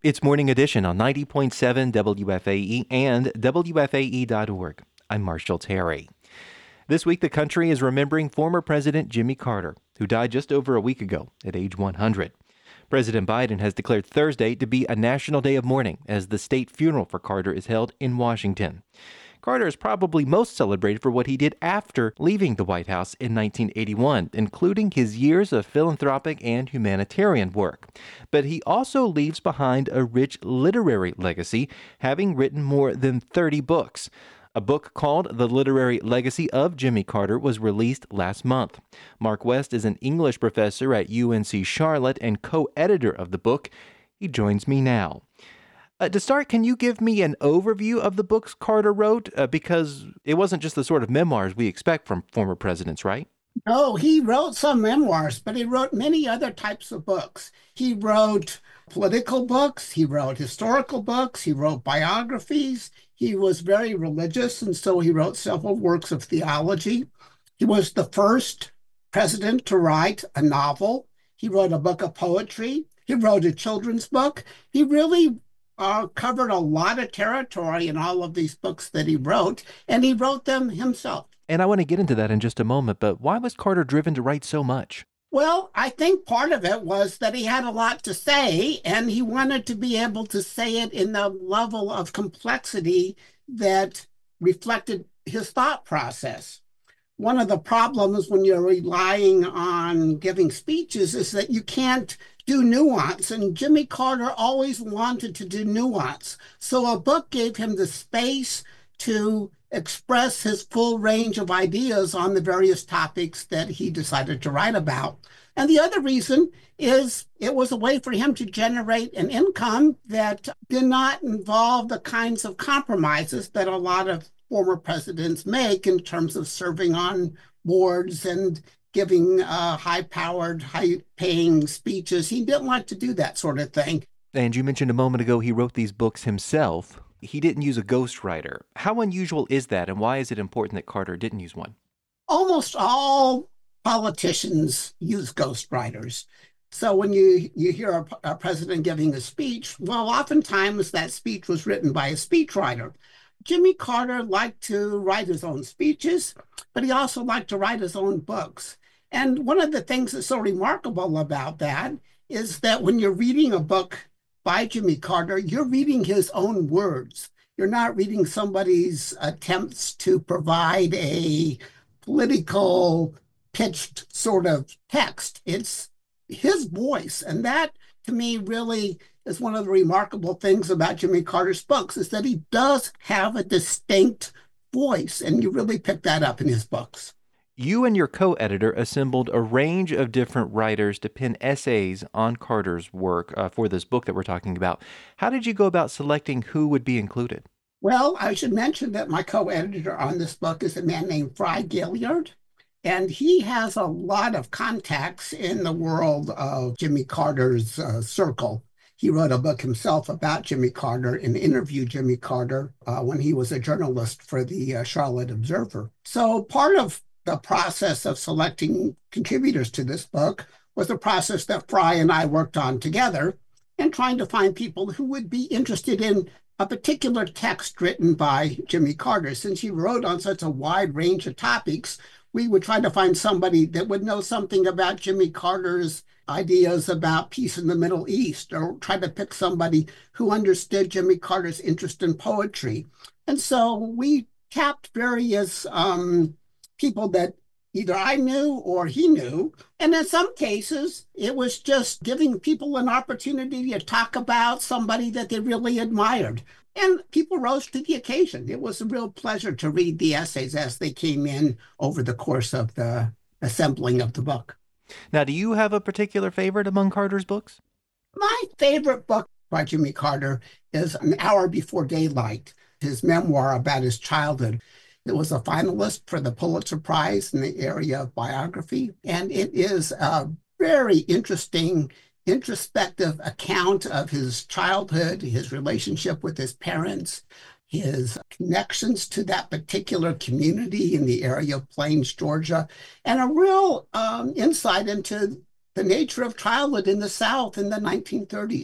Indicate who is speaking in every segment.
Speaker 1: It's Morning Edition on 90.7 WFAE and WFAE.org. I'm Marshall Terry. This week, the country is remembering former President Jimmy Carter, who died just over a week ago at age 100. President Biden has declared Thursday to be a national day of mourning as the state funeral for Carter is held in Washington. Carter is probably most celebrated for what he did after leaving the White House in 1981, including his years of philanthropic and humanitarian work. But he also leaves behind a rich literary legacy, having written more than 30 books. A book called The Literary Legacy of Jimmy Carter was released last month. Mark West is an English professor at UNC Charlotte and co-editor of the book. He joins me now. To start, can you give me an overview of the books Carter wrote? Because it wasn't just the sort of memoirs we expect from former presidents, right?
Speaker 2: No, he wrote some memoirs, but he wrote many other types of books. He wrote political books, he wrote historical books, he wrote biographies. He was very religious, and so he wrote several works of theology. He was the first president to write a novel. He wrote a book of poetry. He wrote a children's book. He really covered a lot of territory in all of these books that he wrote, and he wrote them himself.
Speaker 1: And I want to get into that in just a moment, but why was Carter driven to write so much?
Speaker 2: Well, I think part of it was that he had a lot to say, and he wanted to be able to say it in the level of complexity that reflected his thought process. One of the problems when you're relying on giving speeches is that you can't do nuance, and Jimmy Carter always wanted to do nuance. So a book gave him the space to express his full range of ideas on the various topics that he decided to write about. And the other reason is it was a way for him to generate an income that did not involve the kinds of compromises that a lot of former presidents make in terms of serving on boards and giving high-powered, high-paying speeches. He didn't like to do that sort of thing.
Speaker 1: And you mentioned a moment ago he wrote these books himself. He didn't use a ghostwriter. How unusual is that, and why is it important that Carter didn't use one?
Speaker 2: Almost all politicians use ghostwriters. So when you hear a president giving a speech, well, oftentimes that speech was written by a speechwriter. Jimmy Carter liked to write his own speeches, but he also liked to write his own books. And one of the things that's so remarkable about that is that when you're reading a book by Jimmy Carter, you're reading his own words. You're not reading somebody's attempts to provide a political pitched sort of text. It's his voice. And that, to me, really is one of the remarkable things about Jimmy Carter's books, is that he does have a distinct voice. And you really pick that up in his books.
Speaker 1: You and your co-editor assembled a range of different writers to pen essays on Carter's work for this book that we're talking about. How did you go about selecting who would be included?
Speaker 2: Well, I should mention that my co-editor on this book is a man named Fry Gaillard, and he has a lot of contacts in the world of Jimmy Carter's circle. He wrote a book himself about Jimmy Carter and interviewed Jimmy Carter when he was a journalist for the Charlotte Observer. So part of the process of selecting contributors to this book was a process that Fry and I worked on together and trying to find people who would be interested in a particular text written by Jimmy Carter. Since he wrote on such a wide range of topics, we would try to find somebody that would know something about Jimmy Carter's ideas about peace in the Middle East, or try to pick somebody who understood Jimmy Carter's interest in poetry. And so we tapped various people that either I knew or he knew. And in some cases, it was just giving people an opportunity to talk about somebody that they really admired. And people rose to the occasion. It was a real pleasure to read the essays as they came in over the course of the assembling of the book.
Speaker 1: Now, do you have a particular favorite among Carter's books?
Speaker 2: My favorite book by Jimmy Carter is An Hour Before Daylight, his memoir about his childhood. It was a finalist for the Pulitzer Prize in the area of biography, and it is a very interesting, introspective account of his childhood, his relationship with his parents, his connections to that particular community in the area of Plains, Georgia, and a real insight into the nature of childhood in the South in the 1930s.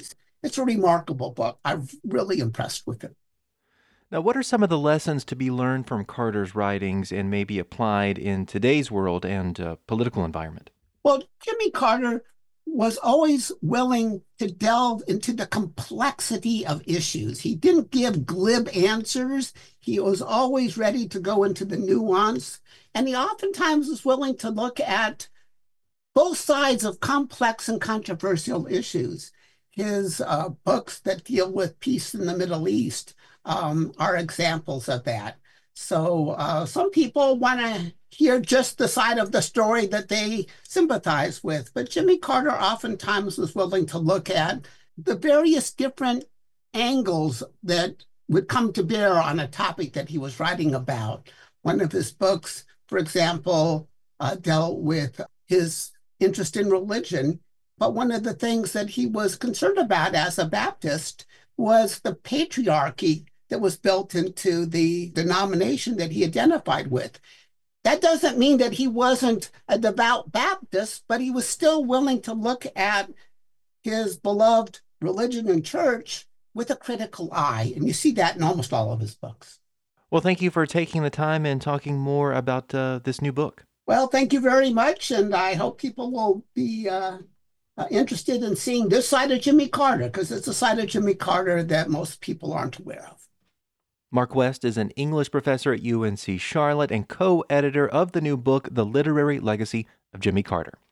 Speaker 2: It's a remarkable book. I'm really impressed with it.
Speaker 1: Now, what are some of the lessons to be learned from Carter's writings and maybe applied in today's world and political environment?
Speaker 2: Well, Jimmy Carter was always willing to delve into the complexity of issues. He didn't give glib answers. He was always ready to go into the nuance. And he oftentimes was willing to look at both sides of complex and controversial issues. His books that deal with peace in the Middle East are examples of that. So some people want to hear just the side of the story that they sympathize with, but Jimmy Carter oftentimes was willing to look at the various different angles that would come to bear on a topic that he was writing about. One of his books, for example, dealt with his interest in religion, but one of the things that he was concerned about as a Baptist was the patriarchy that was built into the denomination that he identified with. That doesn't mean that he wasn't a devout Baptist, but he was still willing to look at his beloved religion and church with a critical eye. And you see that in almost all of his books.
Speaker 1: Well, thank you for taking the time and talking more about this new book.
Speaker 2: Well, thank you very much. And I hope people will be interested in seeing this side of Jimmy Carter, because it's a side of Jimmy Carter that most people aren't aware of.
Speaker 1: Mark West is an English professor at UNC Charlotte and co-editor of the new book, The Literary Legacy of Jimmy Carter.